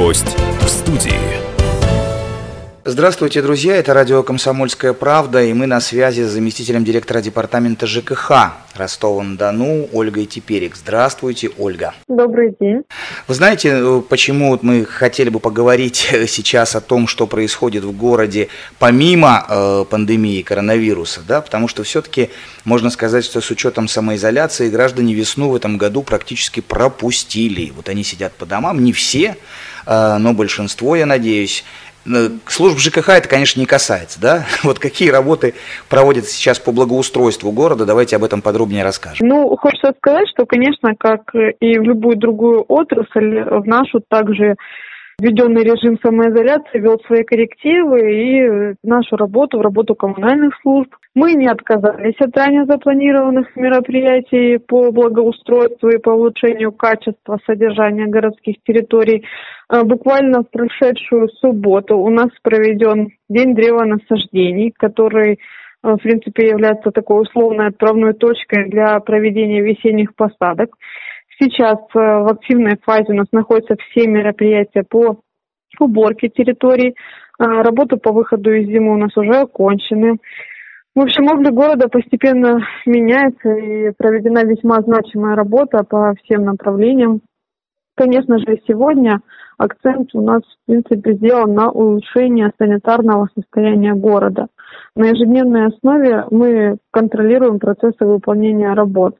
Гость в студии. Здравствуйте, друзья, это радио «Комсомольская правда», и мы на связи с заместителем директора департамента ЖКХ Ростова-на-Дону Ольгой Теперик. Здравствуйте, Ольга. Добрый день. Вы знаете, почему мы хотели бы поговорить сейчас о том, что происходит в городе помимо пандемии коронавируса, да? Потому что все-таки можно сказать, что с учетом самоизоляции граждане весну в этом году практически пропустили. Вот они сидят по домам, не все, но большинство, я надеюсь. Служб ЖКХ это, конечно, не касается, да? Вот какие работы проводятся сейчас по благоустройству города, давайте об этом подробнее расскажем. Хочется сказать, что, конечно, как и в любую другую отрасль, в нашу также введенный режим самоизоляции ввел свои коррективы и в нашу работу, в работу коммунальных служб. Мы не отказались от ранее запланированных мероприятий по благоустройству и по улучшению качества содержания городских территорий. Буквально в прошедшую субботу у нас проведен День древонасаждений, который, в принципе, является такой условной отправной точкой для проведения весенних посадок. Сейчас в активной фазе у нас находятся все мероприятия по уборке территорий. Работы по выходу из зимы у нас уже окончены. В общем, облик города постепенно меняется и проведена весьма значимая работа по всем направлениям. Конечно же, сегодня акцент у нас, в принципе, сделан на улучшение санитарного состояния города. На ежедневной основе мы контролируем процессы выполнения работ.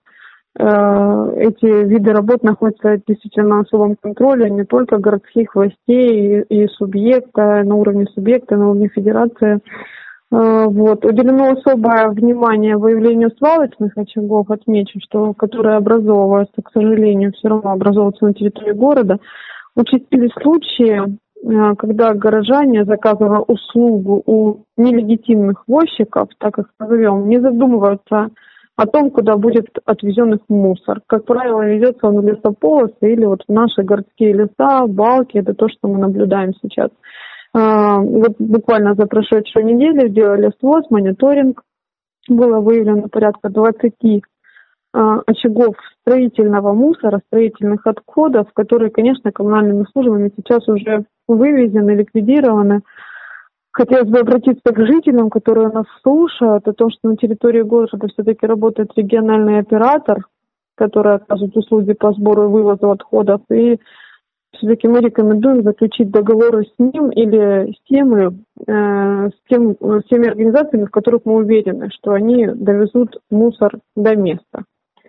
Эти виды работ находятся действительно на особом контроле не только городских властей и субъекта, на уровне субъекта, на уровне федерации. Уделено особое внимание выявлению свалочных очагов, отмечу, что которые образовываются, к сожалению, все равно образовываются на территории города. Участились случаи, когда горожане, заказывая услугу у нелегитимных возчиков, так их назовем, не задумываются о том, куда будет отвезен их мусор. Как правило, везется он в лесополосы или в наши городские леса, балки. Это то, что мы наблюдаем сейчас. Буквально за прошедшую неделю сделали СВОЗ, мониторинг. Было выявлено порядка 20 очагов строительного мусора, строительных отходов, которые, конечно, коммунальными службами сейчас уже вывезены, ликвидированы. Хотелось бы обратиться к жителям, которые нас слушают, о том, что на территории города все-таки работает региональный оператор, который оказывает услуги по сбору и вывозу отходов. И все-таки мы рекомендуем заключить договоры с ним или с теми организациями, в которых мы уверены, что они довезут мусор до места.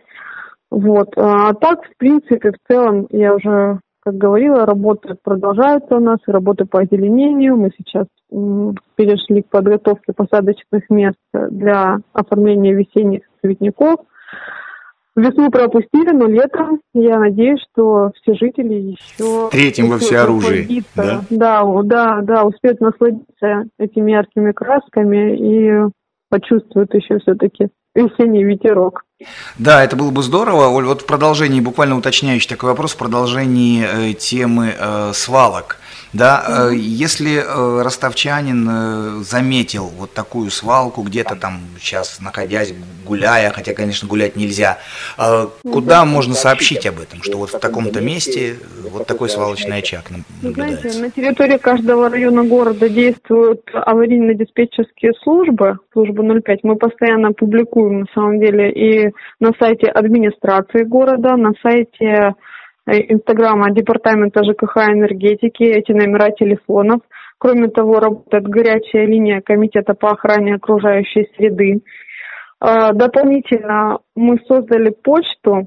А так, в принципе, в целом, я уже, как говорила, работы продолжаются у нас, и работы по озеленению. Мы сейчас перешли к подготовке посадочных мест для оформления весенних цветников. Весну пропустили, но летом, я надеюсь, что все жители еще встретим во всеоружии. Да, успеют насладиться этими яркими красками и почувствуют еще все-таки весенний ветерок. Да, это было бы здорово. Оль, в продолжении, буквально уточняющий такой вопрос, в продолжении темы свалок. Да, если ростовчанин заметил вот такую свалку, где-то там сейчас находясь, гуляя, хотя, конечно, гулять нельзя, куда можно сообщить об этом, что вот в таком-то месте вот такой свалочный очаг наблюдается? Знаете, на территории каждого района города действуют аварийно-диспетчерские службы 05. Мы постоянно публикуем, на самом деле, и на сайте администрации города, на сайте Инстаграма департамента ЖКХ и энергетики, эти номера телефонов. Кроме того, работает горячая линия комитета по охране окружающей среды. Дополнительно мы создали почту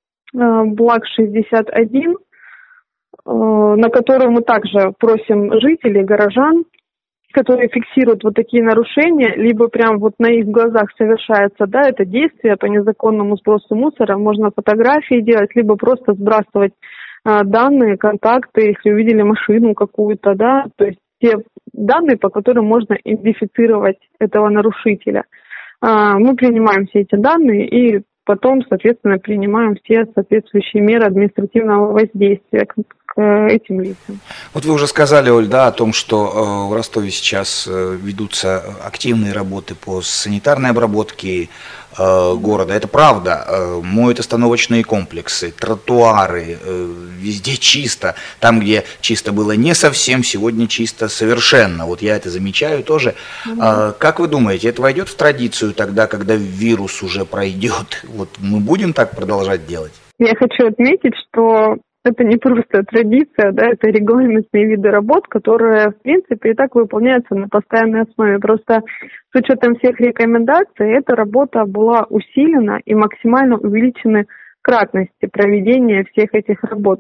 Благ61, на которую мы также просим жителей, горожан, которые фиксируют вот такие нарушения, либо прям вот на их глазах совершается, да, это действие по незаконному сбросу мусора, можно фотографии делать, либо просто сбрасывать данные, контакты, если увидели машину какую-то, да, то есть те данные, по которым можно идентифицировать этого нарушителя. Мы принимаем все эти данные и потом, соответственно, принимаем все соответствующие меры административного воздействия. этим лицам. Вот вы уже сказали, Оль, да, о том, что в Ростове сейчас ведутся активные работы по санитарной обработке города. Это правда. Моют остановочные комплексы, тротуары, везде чисто. Там, где чисто было не совсем, сегодня чисто совершенно. Вот я это замечаю тоже. Как вы думаете, это войдет в традицию тогда, когда вирус уже пройдет? Вот мы будем так продолжать делать? Я хочу отметить, что это не просто традиция, да, это регламентные виды работ, которые, в принципе, и так выполняются на постоянной основе. Просто с учетом всех рекомендаций эта работа была усилена и максимально увеличены кратности проведения всех этих работ.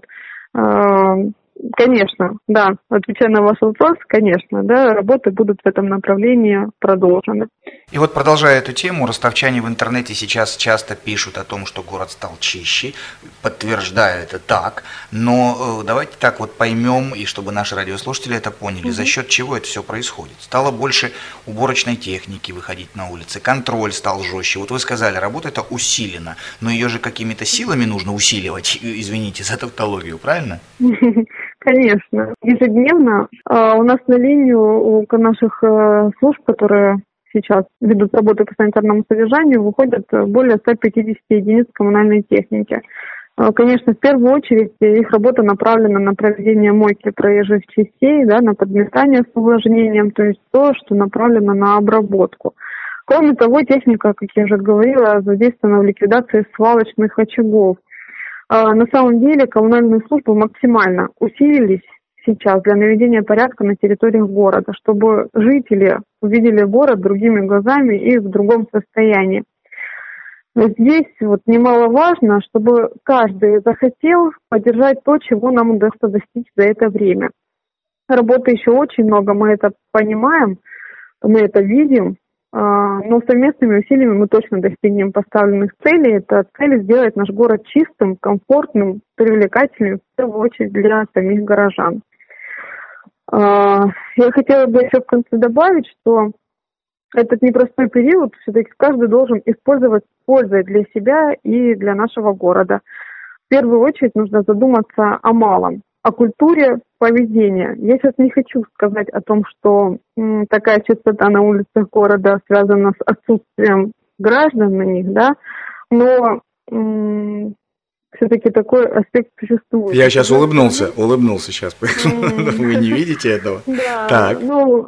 Конечно, да, отвечая на ваш вопрос, конечно, да, работы будут в этом направлении продолжены. И вот, продолжая эту тему, ростовчане в интернете сейчас часто пишут о том, что город стал чище, подтверждая это так, но давайте так вот поймем, и чтобы наши радиослушатели это поняли, за счет чего это все происходит. Стало больше уборочной техники выходить на улицы, контроль стал жестче. Вот вы сказали, работа это усилена, но ее же какими-то силами нужно усиливать, извините за тавтологию, правильно? Конечно. Ежедневно у нас на линию у наших служб, которые сейчас ведут работу по санитарному содержанию, выходят более 150 единиц коммунальной техники. Конечно, в первую очередь их работа направлена на проведение мойки проезжих частей, да, на подметание с увлажнением, то есть то, что направлено на обработку. Кроме того, техника, как я уже говорила, задействована в ликвидации свалочных очагов. На самом деле коммунальные службы максимально усилились сейчас для наведения порядка на территориях города, чтобы жители увидели город другими глазами и в другом состоянии. Здесь вот немаловажно, чтобы каждый захотел поддержать то, чего нам удастся достичь за это время. Работы еще очень много, мы это понимаем, мы это видим, но совместными усилиями мы точно достигнем поставленных целей. Это цель сделать наш город чистым, комфортным, привлекательным, в первую очередь для самих горожан. Я хотела бы еще в конце добавить, что этот непростой период все-таки каждый должен использовать с пользой для себя и для нашего города. В первую очередь нужно задуматься о малом, о культуре поведения. Я сейчас не хочу сказать о том, что такая чистота на улицах города связана с отсутствием граждан на них, да, но все-таки такой аспект существует. Я сейчас улыбнулся сейчас, вы не видите этого? Да, так.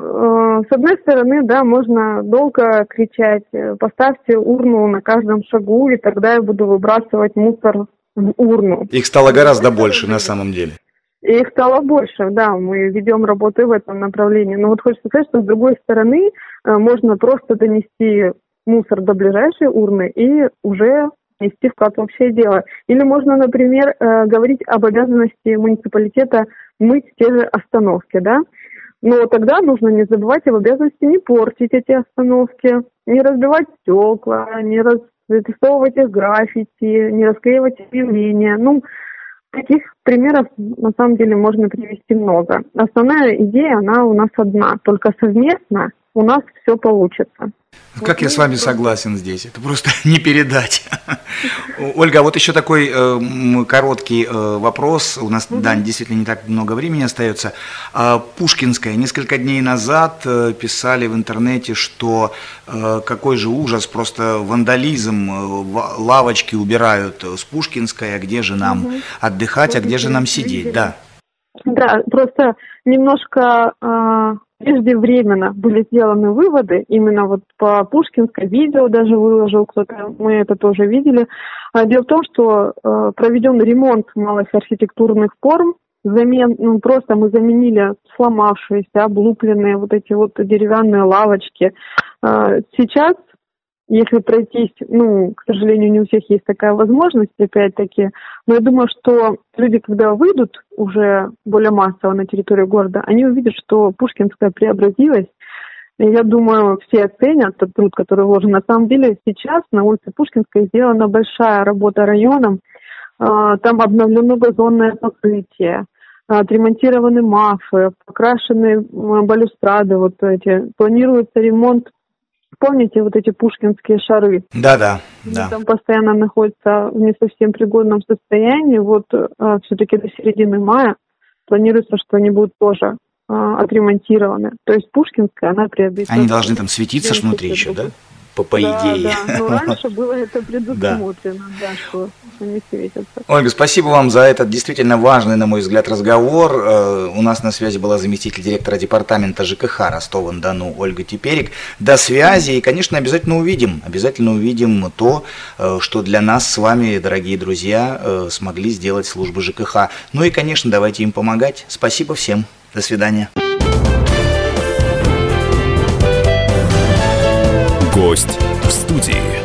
С одной стороны, да, можно долго кричать, поставьте урну на каждом шагу, и тогда я буду выбрасывать мусор в урну. Их стало гораздо больше на самом деле. И их стало больше, да, мы ведем работы в этом направлении. Но вот хочется сказать, что с другой стороны можно просто донести мусор до ближайшей урны и уже нести вклад в общее дело. Или можно, например, говорить об обязанности муниципалитета мыть те же остановки, да. Но тогда нужно не забывать об обязанности не портить эти остановки, не разбивать стекла, не разрисовывать их граффити, не расклеивать объявления. Таких примеров на самом деле можно привести много. Основная идея, она у нас одна, только совместно у нас все получится. Как я с вами согласен здесь, это просто не передать. Ольга, вот еще такой короткий вопрос, у нас, да, действительно не так много времени остается. Пушкинская, несколько дней назад писали в интернете, что какой же ужас, просто вандализм, лавочки убирают с Пушкинской, а где же нам отдыхать, а где же нам сидеть, да. Да, просто немножко преждевременно были сделаны выводы, именно вот по Пушкинской, видео даже выложил кто-то, мы это тоже видели. Дело в том, что проведен ремонт малых архитектурных форм, просто мы заменили сломавшиеся, облупленные вот эти вот деревянные лавочки. Сейчас, если пройтись, к сожалению, не у всех есть такая возможность, опять-таки, но я думаю, что люди, когда выйдут уже более массово на территорию города, они увидят, что Пушкинская преобразилась. И я думаю, все оценят тот труд, который вложен. На самом деле сейчас на улице Пушкинской сделана большая работа районом. Там обновлено газонное покрытие, отремонтированы мафы, покрашены балюстрады вот эти. Планируется ремонт. Помните вот эти пушкинские шары? Да. Там постоянно находятся в не совсем пригодном состоянии. Вот все-таки до середины мая планируется, что они будут тоже отремонтированы. То есть Пушкинская, она приобретет... Они должны там светиться ж внутри еще, да? По идее. Да, но раньше было это предусмотрено, да, что они светятся. Ольга, спасибо вам за этот действительно важный, на мой взгляд, разговор. У нас на связи была заместитель директора департамента ЖКХ Ростова-на-Дону Ольга Теперик. До связи, и, конечно, обязательно увидим то, что для нас с вами, дорогие друзья, смогли сделать службы ЖКХ. Ну и, конечно, давайте им помогать. Спасибо всем. До свидания. Гость в студии.